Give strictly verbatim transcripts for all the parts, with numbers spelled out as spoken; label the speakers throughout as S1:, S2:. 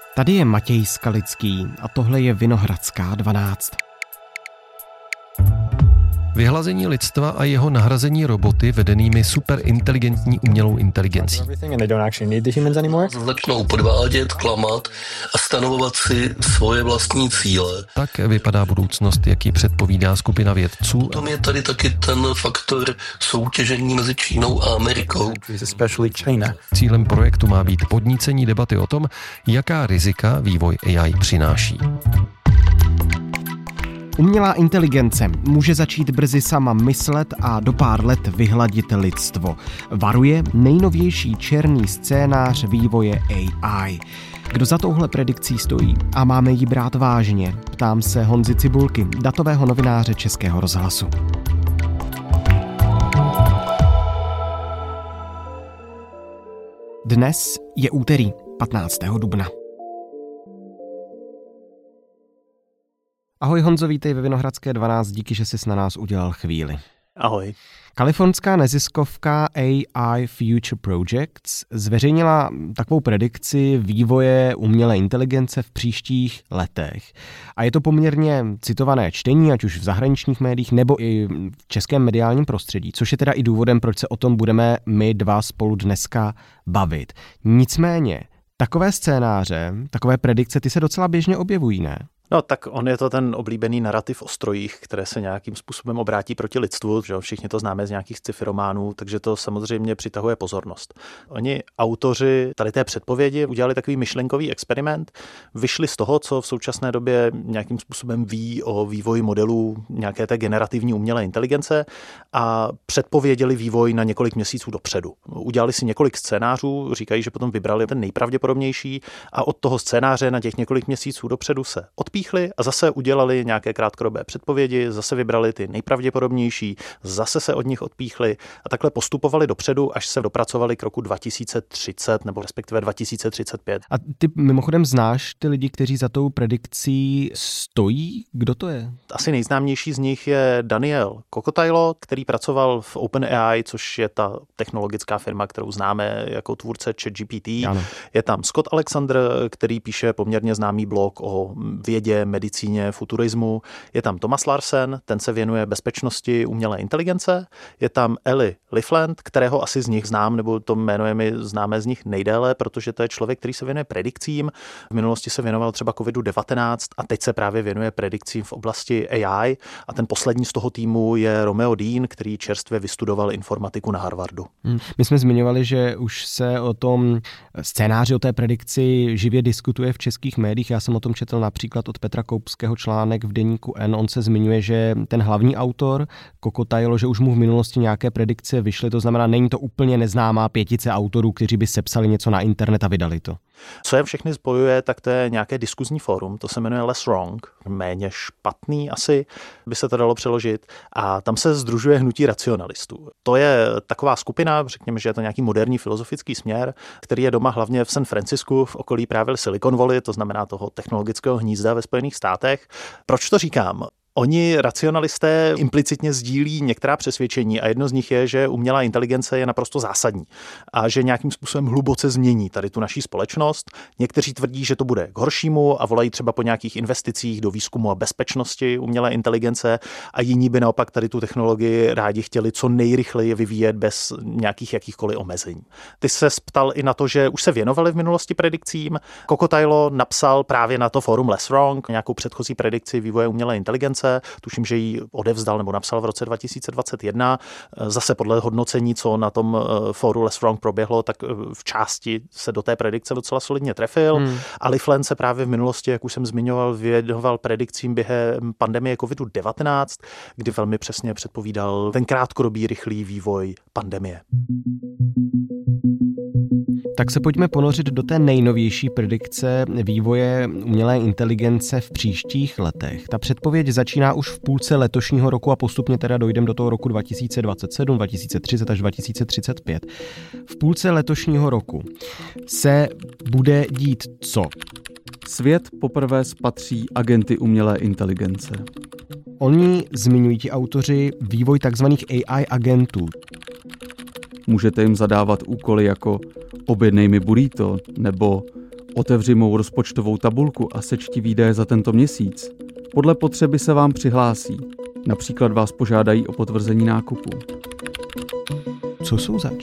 S1: Tady je Matěj Skalický a tohle je Vinohradská dvanáct.
S2: Vyhlazení lidstva a jeho nahrazení roboty vedenými superinteligentní umělou inteligencí.
S3: Začnou podvádět, klamat a stanovovat si svoje vlastní cíle.
S2: Tak vypadá budoucnost, jaký předpovídá skupina vědců.
S3: Tam je tady taky ten faktor soutěžení mezi Čínou a Amerikou.
S2: Cílem projektu má být podnícení debaty o tom, jaká rizika vývoj A I přináší.
S1: Umělá inteligence může začít brzy sama myslet a do pár let vyhladit lidstvo. Varuje nejnovější černý scénář vývoje A I. Kdo za touhle predikcí stojí a máme ji brát vážně? Ptám se Honzy Cibulky, datového novináře Českého rozhlasu. Dnes je úterý patnáctého dubna. Ahoj Honzo, vítej ve Vinohradské dvanáct, díky, že jsi na nás udělal chvíli.
S4: Ahoj.
S1: Kalifornská neziskovka A I Future Projects zveřejnila takovou predikci vývoje umělé inteligence v příštích letech. A je to poměrně citované čtení, ať už v zahraničních médiích nebo i v českém mediálním prostředí, což je teda i důvodem, proč se o tom budeme my dva spolu dneska bavit. Nicméně, takové scénáře, takové predikce, ty se docela běžně objevují, ne?
S4: No tak on je to ten oblíbený narrativ o strojích, které se nějakým způsobem obrátí proti lidstvu, že všichni to známe z nějakých sci-fi románů, takže to samozřejmě přitahuje pozornost. Oni, autoři tady té předpovědi, udělali takový myšlenkový experiment, vyšli z toho, co v současné době nějakým způsobem ví o vývoji modelů nějaké té generativní umělé inteligence a předpověděli vývoj na několik měsíců dopředu. Udělali si několik scénářů, říkají, že potom vybrali ten nejpravděpodobnější a od toho scénáře na těch několik měsíců dopředu se odpíchli a zase udělali nějaké krátkodobé předpovědi, zase vybrali ty nejpravděpodobnější, zase se od nich odpíchli a takhle postupovali dopředu, až se dopracovali k roku dva tisíce třicet nebo respektive dva tisíce třicet pět.
S1: A ty mimochodem znáš ty lidi, kteří za tou predikcí stojí? Kdo to je?
S4: Asi nejznámější z nich je Daniel Kokotajlo, který pracoval v OpenAI, což je ta technologická firma, kterou známe jako tvůrce ChatGPT.
S1: Ano.
S4: Je tam Scott Alexander, který píše poměrně známý blog o vědě, medicíně, futurismu. Je tam Thomas Larsen, ten se věnuje bezpečnosti umělé inteligence. Je tam Eli Lifland, kterého asi z nich znám, nebo to jméno je mi známé z nich nejdéle, protože to je člověk, který se věnuje predikcím. V minulosti se věnoval třeba kovidu devatenáct a teď se právě věnuje predikcím v oblasti A I. A ten poslední z toho týmu je Romeo Dean, který čerstvě vystudoval informatiku na Harvardu.
S1: Hmm. My jsme zmiňovali, že už se o tom scénáři, o té predikci živě diskutuje v českých médiích. Já jsem o tom četl například od Petra Koupského článek v deníku N. On se zmiňuje, že ten hlavní autor Kokotajlo, že už mu v minulosti nějaké predikce vyšly, to znamená, není to úplně neznámá pětice autorů, kteří by sepsali něco na internet a vydali to.
S4: Co je všechny spojuje, tak to je nějaké diskuzní fórum, to se jmenuje Less Wrong, méně špatný asi by se to dalo přeložit, a tam se sdružuje hnutí racionalistů. To je taková skupina, řekněme, že je to nějaký moderní filozofický směr, který je doma hlavně v San Francisku, v okolí právě Silicon Valley, to znamená toho technologického hnízda ve Spojených státech. Proč to říkám? Oni, racionalisté, implicitně sdílí některá přesvědčení a jedno z nich je, že umělá inteligence je naprosto zásadní a že nějakým způsobem hluboce změní tady tu naší společnost. Někteří tvrdí, že to bude k horšímu a volají třeba po nějakých investicích do výzkumu a bezpečnosti umělé inteligence a jiní by naopak tady tu technologii rádi chtěli co nejrychleji vyvíjet bez nějakých jakýchkoliv omezení. Ty se ptal i na to, že už se věnovali v minulosti predikcím. Kokotajlo napsal právě na to fórum Less Wrong nějakou předchozí predikci vývoje umělé inteligence. Tuším, že ji odevzdal nebo napsal v roce dva tisíce dvacet jedna. Zase podle hodnocení, co na tom fóru Less Wrong proběhlo, tak v části se do té predikce docela solidně trefil. Hmm. A Lifland se právě v minulosti, jak už jsem zmiňoval, věnoval predikcím během pandemie kovidu devatenáct, kdy velmi přesně předpovídal ten krátkodobý rychlý vývoj pandemie.
S1: Tak se pojďme ponořit do té nejnovější predikce vývoje umělé inteligence v příštích letech. Ta předpověď začíná už v půlce letošního roku a postupně teda dojdeme do toho roku dva tisíce dvacet sedm, dva tisíce třicet až dva tisíce třicet pět. V půlce letošního roku se bude dít co?
S5: Svět poprvé spatří agenty umělé inteligence.
S1: Oni zmiňují ti autoři vývoj takzvaných A I agentů.
S5: Můžete jim zadávat úkoly jako objednej mi burrito nebo Otevři mou rozpočtovou tabulku a sečti výdaje za tento měsíc. Podle potřeby se vám přihlásí. Například vás požádají o potvrzení nákupu.
S1: Co jsou zač?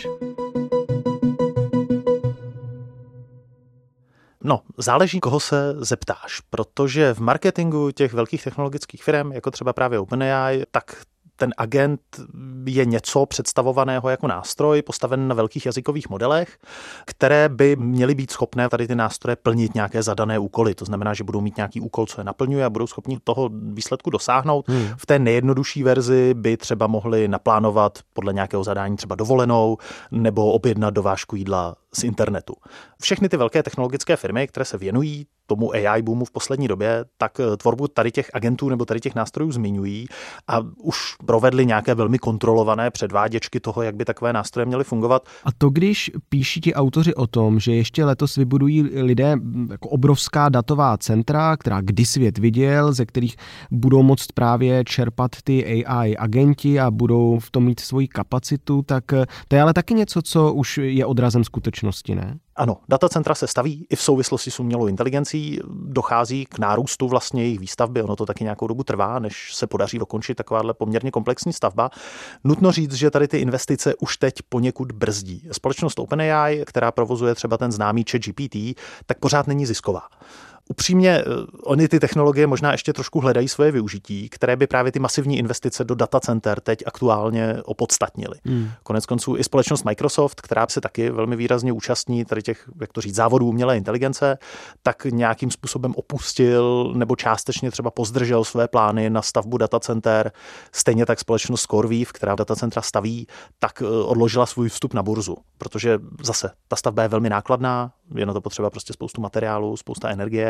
S4: No, záleží, koho se zeptáš, protože v marketingu těch velkých technologických firm, jako třeba právě OpenAI, tak ten agent je něco představovaného jako nástroj, postaven na velkých jazykových modelech, které by měly být schopné tady ty nástroje plnit nějaké zadané úkoly. To znamená, že budou mít nějaký úkol, co je naplňuje a budou schopni toho výsledku dosáhnout. Hmm. V té nejjednodušší verzi by třeba mohli naplánovat podle nějakého zadání třeba dovolenou nebo objednat dovážku jídla z internetu. Všechny ty velké technologické firmy, které se věnují tomu A I boomu v poslední době, tak tvorbu tady těch agentů nebo tady těch nástrojů zmiňují a už provedli nějaké velmi kontrolované předváděčky toho, jak by takové nástroje měly fungovat.
S1: A to, když píší ti autoři o tom, že ještě letos vybudují lidé jako obrovská datová centra, která kdy svět viděl, ze kterých budou moct právě čerpat ty A I agenti a budou v tom mít svoji kapacitu, tak to je ale taky něco, co už je odrazem skutečnosti, ne?
S4: Ano, datacentra se staví i v souvislosti s umělou inteligencí, dochází k nárůstu vlastně jejich výstavby, ono to taky nějakou dobu trvá, než se podaří dokončit takováhle poměrně komplexní stavba. Nutno říct, že tady ty investice už teď poněkud brzdí. Společnost OpenAI, která provozuje třeba ten známý ChatGPT, tak pořád není zisková. Upřímně, oni ty technologie možná ještě trošku hledají svoje využití, které by právě ty masivní investice do datacenter teď aktuálně opodstatnily. Hmm. Konec konců i společnost Microsoft, která se taky velmi výrazně účastní tady těch, jak to říct, závodů umělé inteligence, tak nějakým způsobem opustil nebo částečně třeba pozdržel své plány na stavbu datacenter. Stejně tak společnost CoreWeave, která datacentra staví, tak odložila svůj vstup na burzu, protože zase ta stavba je velmi nákladná, je na to potřeba prostě spoustu materiálu, spousta energie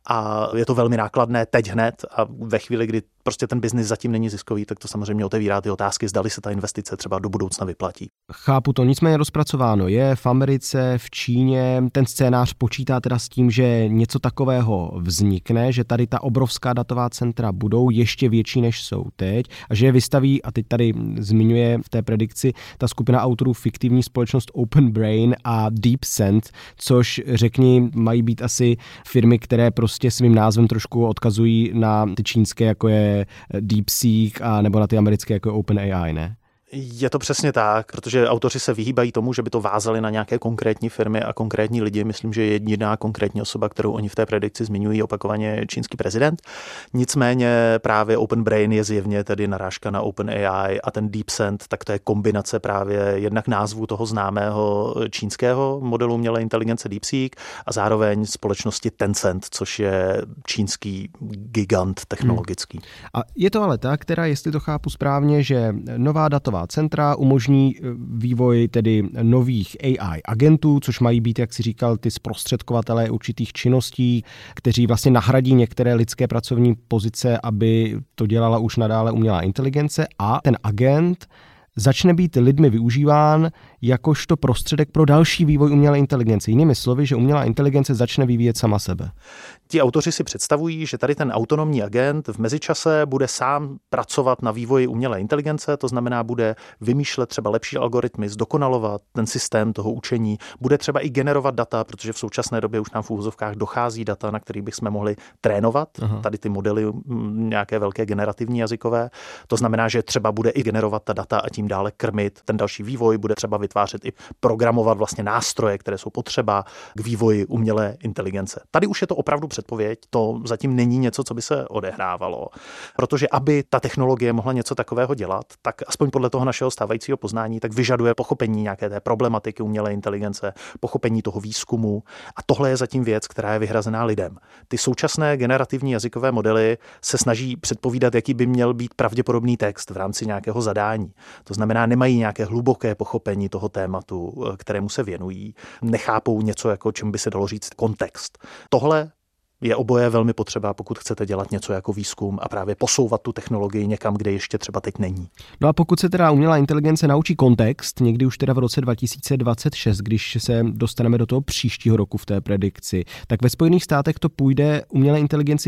S4: a je to velmi nákladné teď hned a ve chvíli, kdy prostě ten biznis zatím není ziskový, tak to samozřejmě otevírá ty otázky, zdali se ta investice třeba do budoucna vyplatí.
S1: Chápu to, nicméně rozpracováno je v Americe, v Číně, ten scénář počítá teda s tím, že něco takového vznikne, že tady ta obrovská datová centra budou ještě větší, než jsou teď a že je vystaví, a teď tady zmiňuje v té predikci ta skupina autorů fiktivní společnost OpenBrain a DeepSend, což řekni, mají být asi firmy, které prostě svým názvem trošku odkazují na ty čínské, jako je DeepSeek a nebo na ty americké, jako je OpenAI, ne?
S4: Je to přesně tak, protože autoři se vyhýbají tomu, že by to vázali na nějaké konkrétní firmy a konkrétní lidi. Myslím, že jediná konkrétní osoba, kterou oni v té predikci zmiňují opakovaně, čínský prezident. Nicméně právě OpenBrain je zjevně tedy narážka na OpenAI a ten DeepSend, tak to je kombinace právě jednak názvu toho známého čínského modelu umělé inteligence DeepSeek a zároveň společnosti Tencent, což je čínský gigant technologický.
S1: Hmm. A je to ale tak, která, jestli to chápu správně, že nová datová centra umožní vývoj tedy nových A I agentů, což mají být, jak si říkal, ty zprostředkovatelé určitých činností, kteří vlastně nahradí některé lidské pracovní pozice, aby to dělala už nadále umělá inteligence a ten agent začne být lidmi využíván jakožto prostředek pro další vývoj umělé inteligence. Jinými slovy, že umělá inteligence začne vyvíjet sama sebe.
S4: Ti autoři si představují, že tady ten autonomní agent v mezičase bude sám pracovat na vývoji umělé inteligence, to znamená, bude vymýšlet třeba lepší algoritmy, zdokonalovat ten systém toho učení, bude třeba i generovat data, protože v současné době už nám v úvozovkách dochází data, na kterých bychom mohli trénovat Aha. tady ty modely nějaké velké generativní jazykové. To znamená, že třeba bude i generovat ta data a tím dále krmit ten další vývoj, bude třeba vytvářet i programovat vlastně nástroje, které jsou potřeba k vývoji umělé inteligence. Tady už je to opravdu předpověď, to zatím není něco, co by se odehrávalo. Protože aby ta technologie mohla něco takového dělat, tak aspoň podle toho našeho stávajícího poznání, tak vyžaduje pochopení nějaké té problematiky umělé inteligence, pochopení toho výzkumu. A tohle je zatím věc, která je vyhrazená lidem. Ty současné generativní jazykové modely se snaží předpovídat, jaký by měl být pravděpodobný text v rámci nějakého zadání. To znamená, nemají nějaké hluboké pochopení toho tématu, kterému se věnují, nechápou něco, jako čemu by se dalo říct kontext. Tohle je oboje velmi potřeba, pokud chcete dělat něco jako výzkum a právě posouvat tu technologii někam, kde ještě třeba teď není.
S1: No a pokud se teda umělá inteligence naučí kontext, někdy už teda v roce dva tisíce dvacet šest, když se dostaneme do toho příštího roku v té predikci, tak ve Spojených státech to půjde umělé inteligenci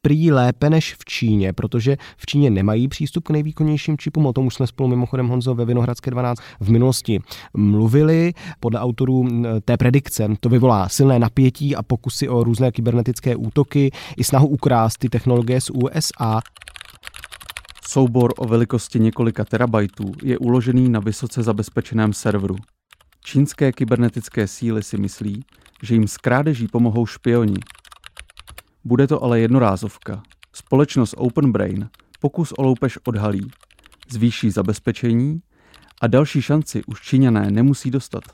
S1: prý lépe než v Číně, protože v Číně nemají přístup k nejvýkonnějším čipům, o tom už jsme spolu mimochodem, Honzo, ve Vinohradské dvanáct v minulosti mluvili. Podle autorů té predikce to vyvolá silné napětí a pokusy o různé kybernetické útoky i snahu ukrást ty technologie z U S A.
S5: Soubor o velikosti několika terabajtů je uložený na vysoce zabezpečeném serveru. Čínské kybernetické síly si myslí, že jim s krádeží pomohou špioni. Bude to ale jednorázovka. Společnost Open Brain pokus o loupež odhalí, zvýší zabezpečení a další šanci už Číňané nemusí dostat.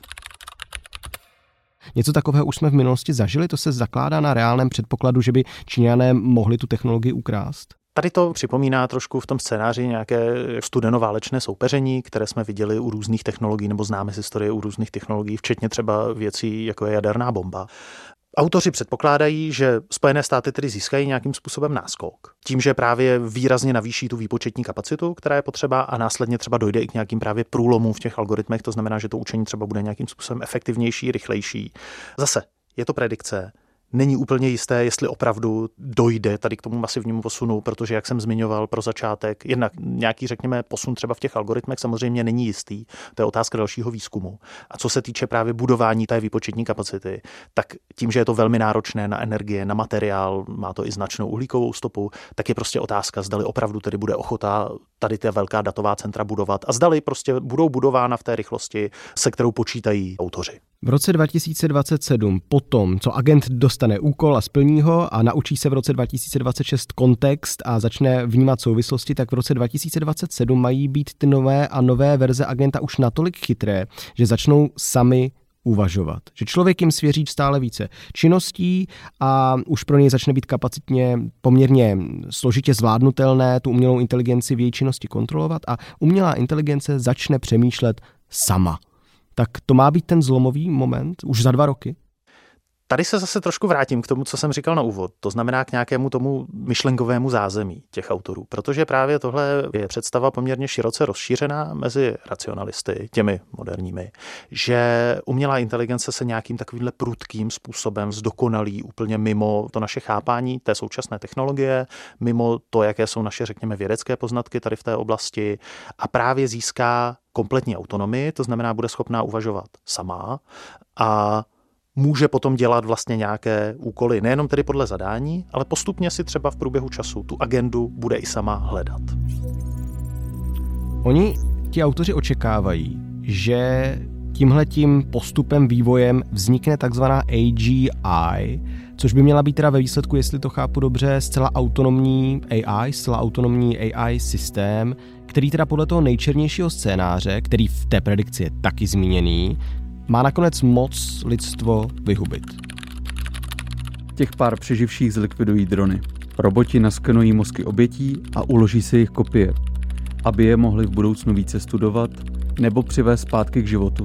S1: Něco takového už jsme v minulosti zažili, to se zakládá na reálném předpokladu, že by Číňané mohli tu technologii ukrást?
S4: Tady to připomíná trošku v tom scénáři nějaké studenoválečné soupeření, které jsme viděli u různých technologií nebo známe z historie u různých technologií, včetně třeba věcí, jako je jaderná bomba. Autoři předpokládají, že Spojené státy tedy získají nějakým způsobem náskok. Tím, že právě výrazně navýší tu výpočetní kapacitu, která je potřeba a následně třeba dojde i k nějakým právě průlomům v těch algoritmech, to znamená, že to učení třeba bude nějakým způsobem efektivnější, rychlejší. Zase je to predikce. Není úplně jisté, jestli opravdu dojde tady k tomu masivnímu posunu, protože, jak jsem zmiňoval pro začátek, jednak nějaký, řekněme, posun třeba v těch algoritmech samozřejmě není jistý. To je otázka dalšího výzkumu. A co se týče právě budování té výpočetní kapacity, tak tím, že je to velmi náročné na energie, na materiál, má to i značnou uhlíkovou stopu, tak je prostě otázka, zdali opravdu tedy bude ochota tady ty velká datová centra budovat a zdali prostě budou budována v té rychlosti, se kterou počítají autoři.
S1: V roce dva tisíce dvacet sedm, potom, co agent dostane úkol a splní ho a naučí se v roce dva tisíce dvacet šest kontext a začne vnímat souvislosti, tak v roce dva tisíce dvacet sedm mají být ty nové a nové verze agenta už natolik chytré, že začnou sami uvažovat. Že člověk jim svěří stále více činností a už pro něj začne být kapacitně poměrně složitě zvládnutelné tu umělou inteligenci v její činnosti kontrolovat a umělá inteligence začne přemýšlet sama. Tak to má být ten zlomový moment už za dva roky?
S4: Tady se zase trošku vrátím k tomu, co jsem říkal na úvod. To znamená k nějakému tomu myšlenkovému zázemí těch autorů. Protože právě tohle je představa poměrně široce rozšířená mezi racionalisty, těmi moderními, že umělá inteligence se nějakým takovýmhle prudkým způsobem zdokonalí úplně mimo to naše chápání té současné technologie, mimo to, jaké jsou naše, řekněme, vědecké poznatky tady v té oblasti a právě získá kompletní autonomii, to znamená, bude schopná uvažovat sama a může potom dělat vlastně nějaké úkoly, nejenom tedy podle zadání, ale postupně si třeba v průběhu času tu agendu bude i sama hledat.
S1: Oni, ti autoři, očekávají, že tímhletím postupem vývojem vznikne takzvaná A G I, což by měla být teda ve výsledku, jestli to chápu dobře, zcela autonomní A I, zcela autonomní A I systém, který teda podle toho nejčernějšího scénáře, který v té predikci je taky zmíněný, má nakonec moc lidstvo vyhubit.
S5: Těch pár přeživších zlikvidují drony. Roboti naskenují mozky obětí a uloží si jejich kopie, aby je mohli v budoucnu více studovat nebo přivést zpátky k životu.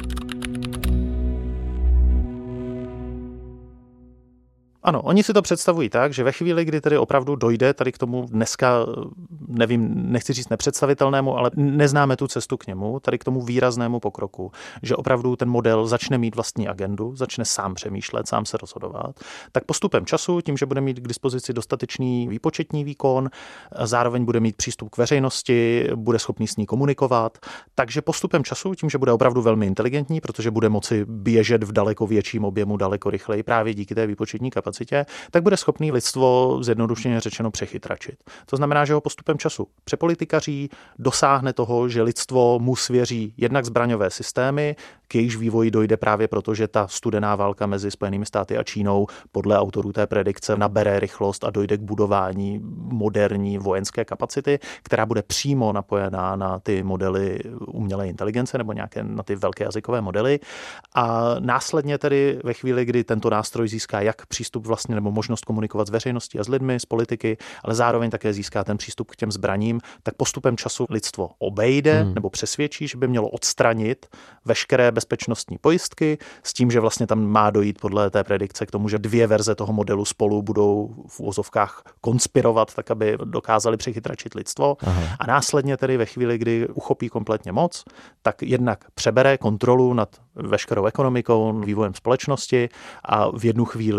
S4: Ano, oni si to představují tak, že ve chvíli, kdy tedy opravdu dojde tady k tomu dneska, nevím, nechci říct nepředstavitelnému, ale neznáme tu cestu k němu, tady k tomu výraznému pokroku, že opravdu ten model začne mít vlastní agendu, začne sám přemýšlet, sám se rozhodovat, tak postupem času, tím, že bude mít k dispozici dostatečný výpočetní výkon, zároveň bude mít přístup k veřejnosti, bude schopný s ní komunikovat, takže postupem času, tím, že bude opravdu velmi inteligentní, protože bude moci běžet v daleko větším objemu, daleko rychleji právě díky té výpočetní kapacitě, tak bude schopný lidstvo zjednodušeně řečeno přechytračit. To znamená, že ho postupem času přepolitikaří, dosáhne toho, že lidstvo mu svěří jednak zbraňové systémy, k jejichž vývoji dojde právě proto, že ta studená válka mezi Spojenými státy a Čínou podle autorů té predikce nabere rychlost a dojde k budování moderní vojenské kapacity, která bude přímo napojená na ty modely umělé inteligence nebo nějaké na ty velké jazykové modely. A následně tedy ve chvíli, kdy tento nástroj získá jak přístup vlastně nebo možnost komunikovat s veřejností a s lidmi, s politiky, ale zároveň také získá ten přístup k těm zbraním, tak postupem času lidstvo obejde hmm. nebo přesvědčí, že by mělo odstranit veškeré bezpečnostní pojistky s tím, že vlastně tam má dojít podle té predikce k tomu, že dvě verze toho modelu spolu budou v úvozovkách konspirovat, tak aby dokázali přechytračit lidstvo. Aha. A následně tedy ve chvíli, kdy uchopí kompletně moc, tak jednak přebere kontrolu nad veškerou ekonomikou, vývojem společnosti a v jednu chvíli má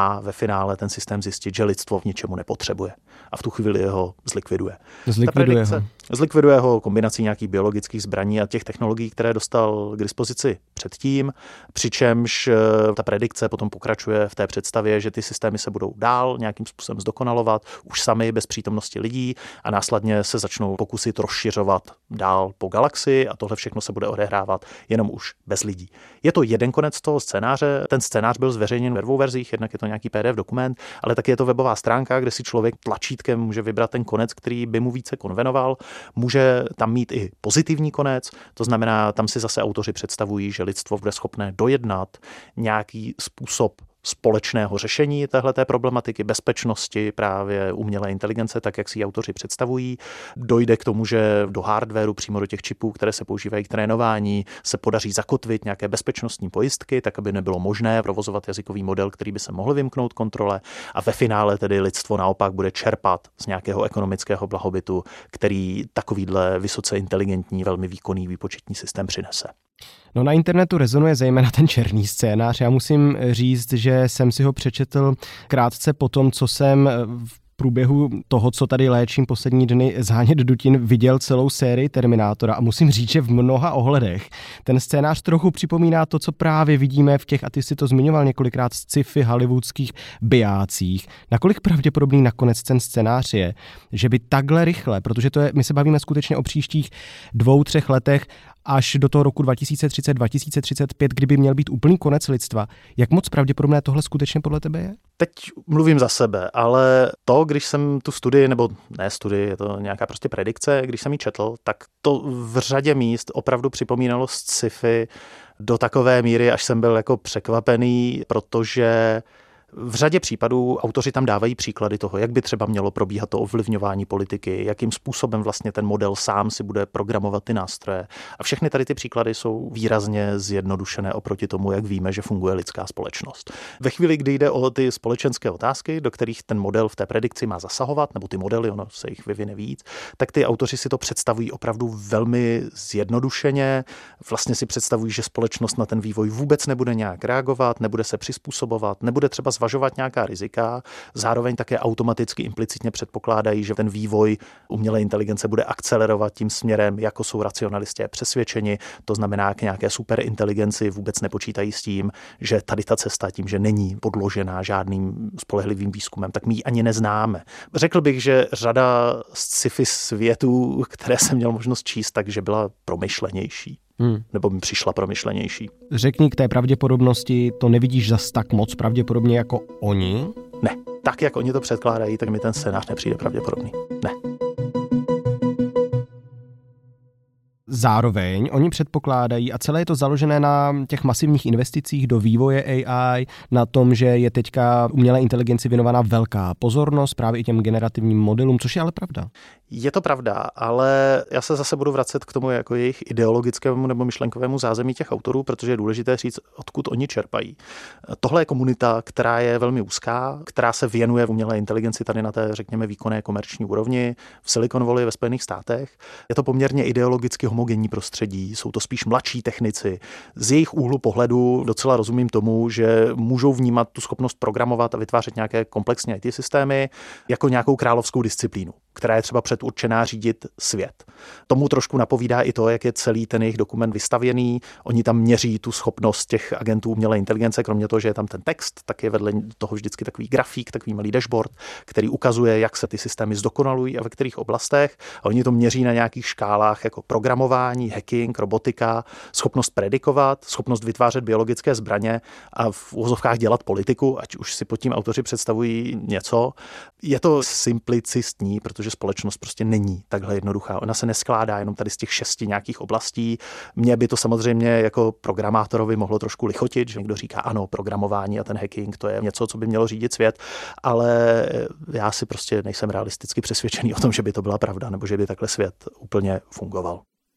S4: má ve finále ten systém zjistit, že lidstvo v ničemu nepotřebuje. A v tu chvíli ho zlikviduje.
S1: Zlikviduje ho.
S4: Zlikviduje ho kombinací nějakých biologických zbraní a těch technologií, které dostal k dispozici předtím, přičemž ta predikce potom pokračuje v té představě, že ty systémy se budou dál nějakým způsobem zdokonalovat, už sami bez přítomnosti lidí a následně se začnou pokusit rozšiřovat dál po galaxii a tohle všechno se bude odehrávat jenom už bez lidí. Je to jeden konec toho scénáře. Ten scénář byl zveřejněn ve dvou verzích, jednak je to nějaký P D F dokument, ale taky je to webová stránka, kde si člověk tlačítkem může vybrat ten konec, který by mu více konvenoval. Může tam mít i pozitivní konec, to znamená, tam si zase autoři představují, že lidstvo bude schopné dojednat nějaký způsob společného řešení téhleté problematiky bezpečnosti právě umělé inteligence, tak jak si ji autoři představují. Dojde k tomu, že do hardwareu, přímo do těch čipů, které se používají k trénování, se podaří zakotvit nějaké bezpečnostní pojistky, tak aby nebylo možné provozovat jazykový model, který by se mohl vymknout kontrole a ve finále tedy lidstvo naopak bude čerpat z nějakého ekonomického blahobytu, který takovýhle vysoce inteligentní, velmi výkonný výpočetní systém přinese.
S1: No na internetu rezonuje zejména ten černý scénář. Já musím říct, že jsem si ho přečetl krátce po tom, co jsem v průběhu toho, co tady léčím poslední dny, Zánět dutin, viděl celou sérii Terminátora a musím říct, že v mnoha ohledech ten scénář trochu připomíná to, co právě vidíme v těch, a ty si to zmiňoval několikrát, sci-fi hollywoodských bijácích. Nakolik pravděpodobný nakonec ten scénář je, že by takhle rychle, protože to je, my se bavíme skutečně o příštích dvou, třech letech, až do toho roku dva tisíce třicet, dva tisíce třicet pět, kdyby měl být úplný konec lidstva. Jak moc pravděpodobné tohle skutečně podle tebe je?
S4: Teď mluvím za sebe, ale to, když jsem tu studii, nebo ne studii, je to nějaká prostě predikce, když jsem ji četl, tak to v řadě míst opravdu připomínalo sci-fi do takové míry, až jsem byl jako překvapený, protože v řadě případů autoři tam dávají příklady toho, jak by třeba mělo probíhat to ovlivňování politiky, jakým způsobem vlastně ten model sám si bude programovat ty nástroje. A všechny tady ty příklady jsou výrazně zjednodušené oproti tomu, jak víme, že funguje lidská společnost. Ve chvíli, kdy jde o ty společenské otázky, do kterých ten model v té predikci má zasahovat, nebo ty modely, ono se jich vyvine víc, tak ty autoři si to představují opravdu velmi zjednodušeně. Vlastně si představují, že společnost na ten vývoj vůbec nebude nějak reagovat, nebude se přizpůsobovat, nebude třeba zvažovat nějaká rizika, zároveň také automaticky implicitně předpokládají, že ten vývoj umělé inteligence bude akcelerovat tím směrem, jako jsou racionalisté přesvědčeni, to znamená k nějaké superinteligenci, vůbec nepočítají s tím, že tady ta cesta tím, že není podložená žádným spolehlivým výzkumem, tak my ji ani neznáme. Řekl bych, že řada sci-fi světů, které jsem měl možnost číst, takže byla promyšlenější. Hmm. Nebo mi přišla promyšlenější.
S1: Řekni k té pravděpodobnosti, to nevidíš zas tak moc pravděpodobně jako oni?
S4: Ne, tak jak oni to předkládají, tak mi ten scénář nepřijde pravděpodobný. Ne.
S1: Zároveň oni předpokládají, a celé je to založené na těch masivních investicích do vývoje A I, na tom, že je teďka umělé inteligenci věnovaná velká pozornost právě i těm generativním modelům, což je ale pravda.
S4: Je to pravda, ale já se zase budu vracet k tomu jako jejich ideologickému nebo myšlenkovému zázemí těch autorů, protože je důležité říct, odkud oni čerpají. Tohle je komunita, která je velmi úzká, která se věnuje umělé inteligenci tady na té, řekněme, výkonné komerční úrovni v Silicon Valley ve Spojených státech. Je to poměrně ideologicky homogenní prostředí, jsou to spíš mladší technici. Z jejich úhlu pohledu docela rozumím tomu, že můžou vnímat tu schopnost programovat a vytvářet nějaké komplexní í té systémy jako nějakou královskou disciplínu, která je třeba předurčená řídit svět. Tomu trošku napovídá i to, jak je celý ten jejich dokument vystavěný. Oni tam měří tu schopnost těch agentů umělé inteligence, kromě toho, že je tam ten text, tak je vedle toho vždycky takový grafík, takový malý dashboard, který ukazuje, jak se ty systémy zdokonalují a ve kterých oblastech. A oni to měří na nějakých škálách jako programování, hacking, robotika, schopnost predikovat, schopnost vytvářet biologické zbraně a v uvozovkách dělat politiku, ať už si pod tím autoři představují něco. Je to simplicistní, protože společnost prostě není takhle jednoduchá. Ona se neskládá jenom tady z těch šesti nějakých oblastí. Mně by to samozřejmě jako programátorovi mohlo trošku lichotit, že někdo říká ano, programování a ten hacking, to je něco, co by mělo řídit svět, ale já si prostě nejsem realisticky přesvědčený o tom, že by to byla pravda, nebo že by takhle svět úplně fungoval.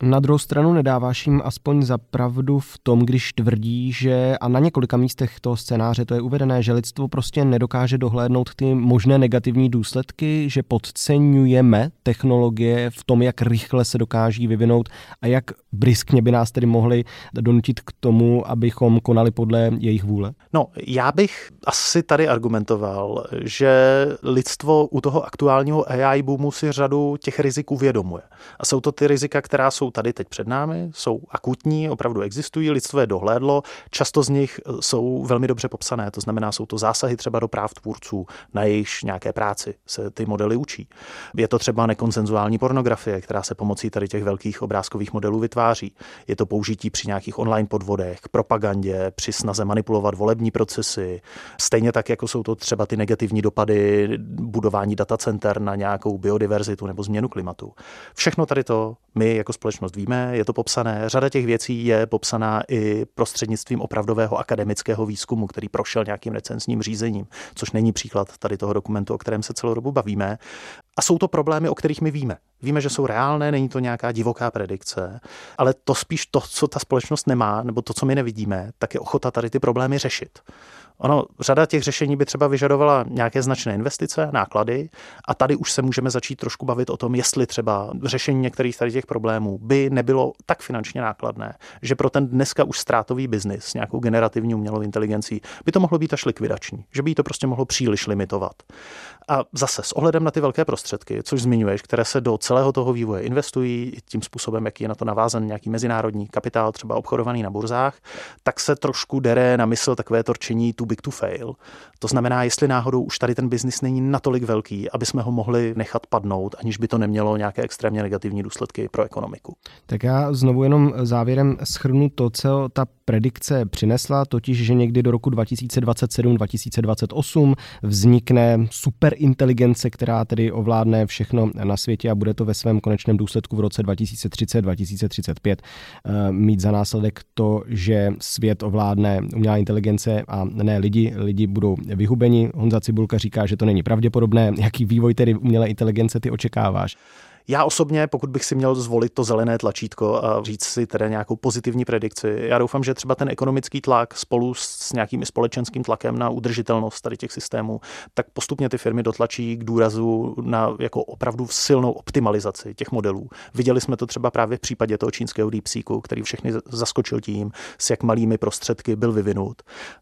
S1: Na druhou stranu nedáváš jim aspoň za pravdu v tom, když tvrdí, že a na několika místech toho scénáře to je uvedené, že lidstvo prostě nedokáže dohlédnout ty možné negativní důsledky, že podceňujeme technologie v tom, jak rychle se dokáží vyvinout a jak briskně by nás tedy mohli donutit k tomu, abychom konali podle jejich vůle?
S4: No, já bych asi tady argumentoval, že lidstvo u toho aktuálního A I boomu si řadu těch rizik uvědomuje. A jsou to ty rizika, která jsou tady teď před námi, jsou akutní, opravdu existují, lidstvo je dohlédlo, často z nich jsou velmi dobře popsané, to znamená, jsou to zásahy třeba do práv tvůrců, na jejichž nějaké práci se ty modely učí. Je to třeba nekonsenzuální pornografie, která se pomocí tady těch velkých obrázkových modelů vytváří. Je to použití při nějakých online podvodech, propagandě, při snaze manipulovat volební procesy. Stejně tak, jako jsou to třeba ty negativní dopady budování datacenter na nějakou biodiverzitu nebo změnu klimatu. Všechno tady to my jako společnost víme, je to popsané. Řada těch věcí je popsaná i prostřednictvím opravdového akademického výzkumu, který prošel nějakým recenzním řízením, což není příklad tady toho dokumentu, o kterém se celou dobu bavíme. A jsou to problémy, o kterých my víme. Víme, že jsou reálné, není to nějaká divoká predikce, ale to spíš to, co ta společnost nemá, nebo to, co my nevidíme, tak je ochota tady ty problémy řešit. Ono, řada těch řešení by třeba vyžadovala nějaké značné investice, náklady a tady už se můžeme začít trošku bavit o tom, jestli třeba řešení některých tady těch problémů by nebylo tak finančně nákladné, že pro ten dneska už ztrátový biznis s nějakou generativní umělou inteligencí by to mohlo být až likvidační, že by jí to prostě mohlo příliš limitovat. A zase s ohledem na ty velké prostředky, což zmiňuješ, které se do celého toho vývoje investují tím způsobem, jaký je na to navázan nějaký mezinárodní kapitál, třeba obchodovaný na burzách, tak se trošku dere na mysl takové torčení too big to fail. To znamená, jestli náhodou už tady ten biznis není natolik velký, aby jsme ho mohli nechat padnout, aniž by to nemělo nějaké extrémně negativní důsledky pro ekonomiku.
S1: Tak já znovu jenom závěrem shrnu to, co ta predikce přinesla, totiž, že někdy do roku dva tisíce dvacet sedm dva tisíce dvacet osm vznikne superinteligence, která tedy ovládne všechno na světě a bude to ve svém konečném důsledku v roce dva tisíce třicet dva tisíce třicet pět mít za následek to, že svět ovládne umělá inteligence a ne lidi, lidi budou vyhubeni. Honza Cibulka říká, že to není pravděpodobné. Jaký vývoj tedy umělé inteligence ty očekáváš?
S4: Já osobně, pokud bych si měl zvolit to zelené tlačítko a říct si tedy nějakou pozitivní predikci, já doufám, že třeba ten ekonomický tlak spolu s nějakým společenským tlakem na udržitelnost tady těch systémů, tak postupně ty firmy dotlačí k důrazu na jako opravdu silnou optimalizaci těch modelů. Viděli jsme to třeba právě v případě toho čínského DeepSeeku, který všechny zaskočil tím, s jak malými prostředky byl vyvinut.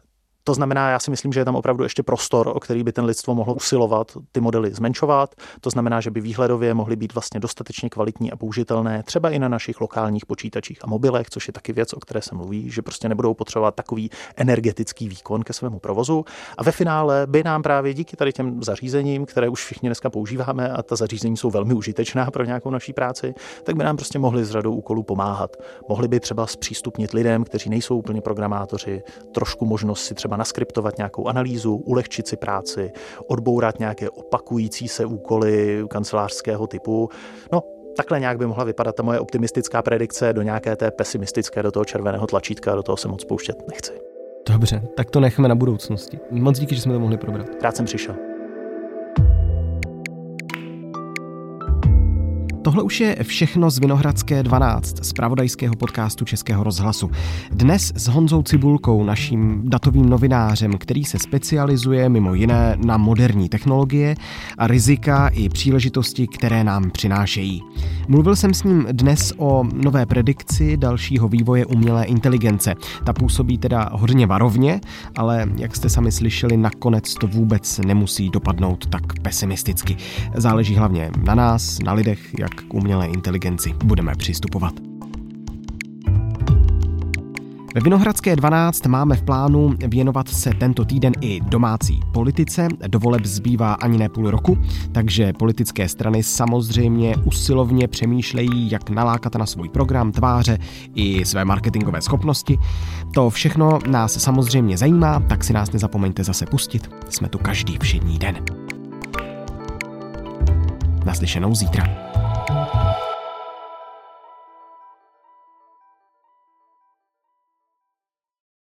S4: To znamená, já si myslím, že je tam opravdu ještě prostor, o který by ten lidstvo mohlo usilovat, ty modely zmenšovat. To znamená, že by výhledově mohly být vlastně dostatečně kvalitní a použitelné, třeba i na našich lokálních počítačích a mobilech, což je taky věc, o které se mluví, že prostě nebudou potřebovat takový energetický výkon ke svému provozu. A ve finále by nám právě díky tady těm zařízením, které už všichni dneska používáme a ta zařízení jsou velmi užitečná pro nějakou naší práci, tak by nám prostě mohli s řadou úkolů pomáhat. Mohli by třeba zpřístupnit lidem, kteří nejsou úplně programátoři, trošku možnost si třeba naskriptovat nějakou analýzu, ulehčit si práci, odbourat nějaké opakující se úkoly kancelářského typu. No, takhle nějak by mohla vypadat ta moje optimistická predikce do nějaké té pesimistické, do toho červeného tlačítka, do toho se moc pouštět nechci.
S1: Dobře, tak to necháme na budoucnosti. Moc díky, že jsme to mohli probrat.
S4: Rád jsem přišel.
S1: Tohle už je všechno z Vinohradské dvanáct, z pravodajského podcastu Českého rozhlasu. Dnes s Honzou Cibulkou, naším datovým novinářem, který se specializuje mimo jiné na moderní technologie a rizika i příležitosti, které nám přinášejí. Mluvil jsem s ním dnes o nové predikci dalšího vývoje umělé inteligence. Ta působí teda hodně varovně, ale jak jste sami slyšeli, nakonec to vůbec nemusí dopadnout tak pesimisticky. Záleží hlavně na nás, na lidech, jak k umělé inteligenci budeme přistupovat. Ve Vinohradské dvanáct máme v plánu věnovat se tento týden i domácí politice. Do voleb zbývá ani ne půl roku, takže politické strany samozřejmě usilovně přemýšlejí, jak nalákat na svůj program, tváře i své marketingové schopnosti. To všechno nás samozřejmě zajímá, tak si nás nezapomeňte zase pustit. Jsme tu každý všední den. Naslyšenou zítra.